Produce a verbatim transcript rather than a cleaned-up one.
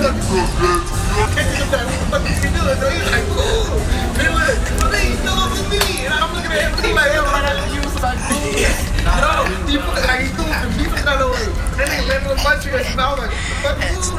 Catch him that what you doing? So he's like, cool. He was like, what are you doing with me? And I'm looking at him, he like, yo, right after you was like, cool. No, he put like he cool, and he put that over. That nigga let him punch you, and I was like, what the fuck?